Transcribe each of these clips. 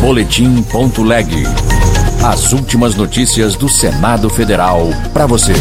Boletim.leg. As últimas notícias do Senado Federal para você.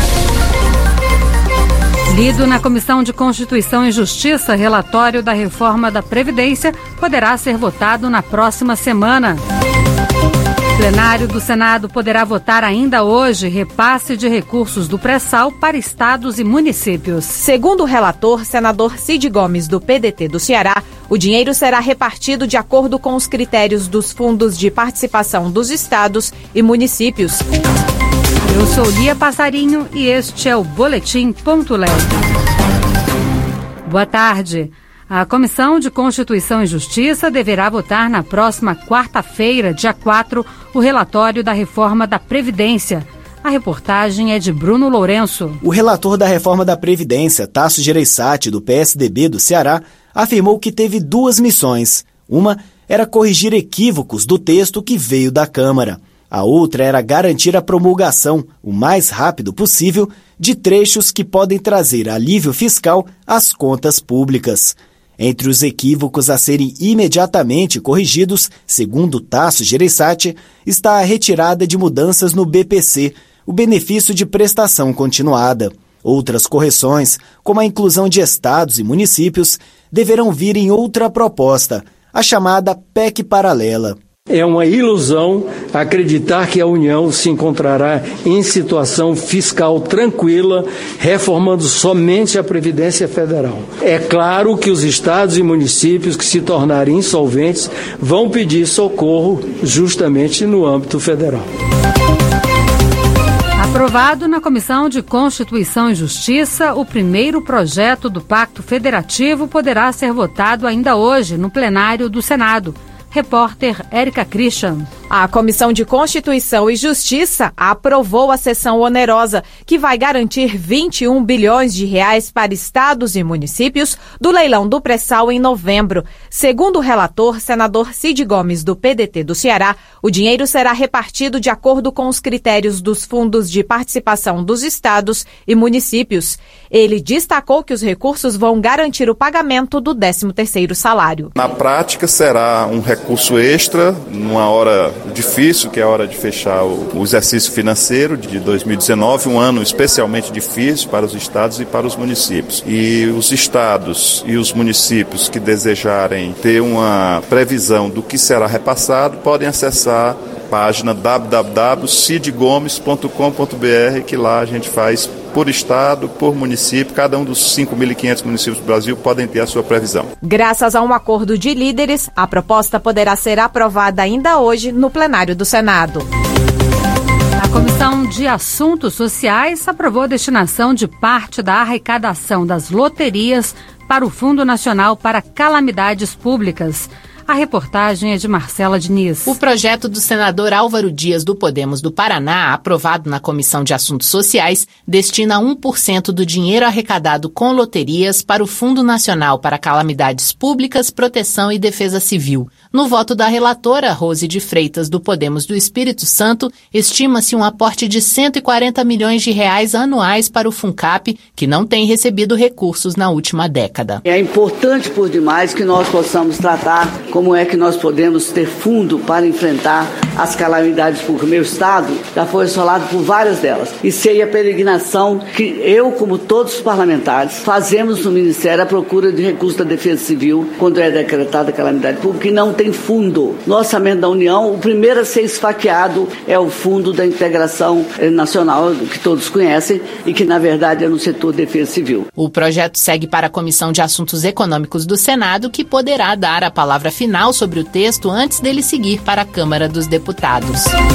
Lido na Comissão de Constituição e Justiça, relatório da reforma da Previdência poderá ser votado na próxima semana. O plenário do Senado poderá votar ainda hoje repasse de recursos do pré-sal para estados e municípios. Segundo o relator, senador Cid Gomes, do PDT do Ceará, o dinheiro será repartido de acordo com os critérios dos fundos de participação dos estados e municípios. Eu sou Lia Passarinho e este é o Boletim.leg. Boa tarde. A Comissão de Constituição e Justiça deverá votar na próxima quarta-feira, dia 4, o relatório da reforma da Previdência. A reportagem é de Bruno Lourenço. O relator da reforma da Previdência, Tasso Gereissati, do PSDB do Ceará, afirmou que teve duas missões. Uma era corrigir equívocos do texto que veio da Câmara. A outra era garantir a promulgação, o mais rápido possível, de trechos que podem trazer alívio fiscal às contas públicas. Entre os equívocos a serem imediatamente corrigidos, segundo Tasso Gereissati, está a retirada de mudanças no BPC, o benefício de prestação continuada. Outras correções, como a inclusão de estados e municípios, deverão vir em outra proposta, a chamada PEC paralela. É uma ilusão acreditar que a União se encontrará em situação fiscal tranquila, reformando somente a Previdência Federal. É claro que os estados e municípios que se tornarem insolventes vão pedir socorro justamente no âmbito federal. Aprovado na Comissão de Constituição e Justiça, o primeiro projeto do Pacto Federativo poderá ser votado ainda hoje no plenário do Senado. Repórter Érica Christian. A Comissão de Constituição e Justiça aprovou a seção onerosa, que vai garantir 21 bilhões de reais para estados e municípios do leilão do pré-sal em novembro. Segundo o relator, senador Cid Gomes, do PDT do Ceará, o dinheiro será repartido de acordo com os critérios dos fundos de participação dos estados e municípios. Ele destacou que os recursos vão garantir o pagamento do 13º salário. Na prática, será um recurso extra, numa hora difícil, que é a hora de fechar o exercício financeiro de 2019, um ano especialmente difícil para os estados e para os municípios. E os estados e os municípios que desejarem ter uma previsão do que será repassado podem acessar a página www.cidgomes.com.br, que lá a gente faz por estado, por município, cada um dos 5.500 municípios do Brasil podem ter a sua previsão. Graças a um acordo de líderes, a proposta poderá ser aprovada ainda hoje no plenário do Senado. A Comissão de Assuntos Sociais aprovou a destinação de parte da arrecadação das loterias para o Fundo Nacional para Calamidades Públicas. A reportagem é de Marcela Diniz. O projeto do senador Álvaro Dias, do Podemos do Paraná, aprovado na Comissão de Assuntos Sociais, destina 1% do dinheiro arrecadado com loterias para o Fundo Nacional para Calamidades Públicas, Proteção e Defesa Civil. No voto da relatora, Rose de Freitas, do Podemos do Espírito Santo, estima-se um aporte de 140 milhões de reais anuais para o FUNCAP, que não tem recebido recursos na última década. É importante por demais que nós possamos tratar como é que nós podemos ter fundo para enfrentar as calamidades públicas. Meu estado já foi assolado por várias delas. E sei a peregrinação que eu, como todos os parlamentares, fazemos no Ministério à procura de recursos da Defesa Civil quando é decretada a calamidade pública e não tem fundo. No orçamento da União, o primeiro a ser esfaqueado é o Fundo da Integração Nacional, que todos conhecem e que, na verdade, é no setor Defesa Civil. O projeto segue para a Comissão de Assuntos Econômicos do Senado, que poderá dar a palavra final sobre o texto antes dele seguir para a Câmara dos Deputados.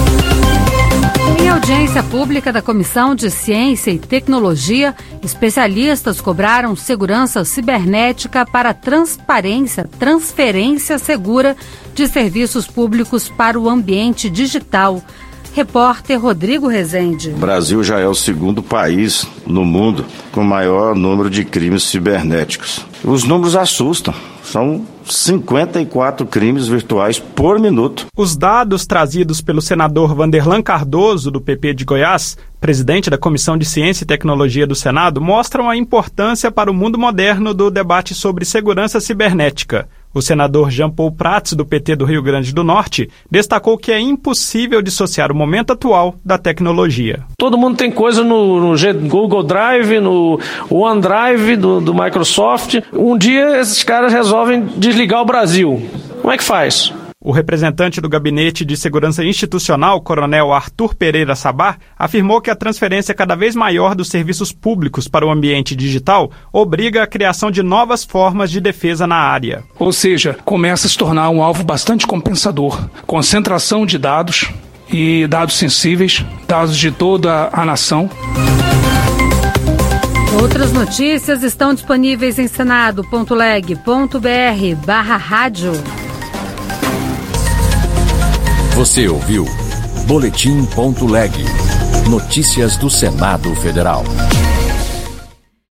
Em audiência pública da Comissão de Ciência e Tecnologia, especialistas cobraram segurança cibernética para transferência segura de serviços públicos para o ambiente digital. Repórter Rodrigo Rezende. O Brasil já é o segundo país no mundo com maior número de crimes cibernéticos. Os números assustam. São 54 crimes virtuais por minuto. Os dados trazidos pelo senador Vanderlan Cardoso, do PP de Goiás, presidente da Comissão de Ciência e Tecnologia do Senado, mostram a importância para o mundo moderno do debate sobre segurança cibernética. O senador Jean Paul Prats, do PT do Rio Grande do Norte, destacou que é impossível dissociar o momento atual da tecnologia. Todo mundo tem coisa no Google Drive, no OneDrive do Microsoft. Um dia esses caras resolvem desligar o Brasil. Como é que faz? O representante do Gabinete de Segurança Institucional, coronel Arthur Pereira Sabá, afirmou que a transferência cada vez maior dos serviços públicos para o ambiente digital obriga a criação de novas formas de defesa na área. Ou seja, começa a se tornar um alvo bastante compensador. Concentração de dados e dados sensíveis, dados de toda a nação. Outras notícias estão disponíveis em senado.leg.br/rádio. Você ouviu Boletim.leg. Notícias do Senado Federal.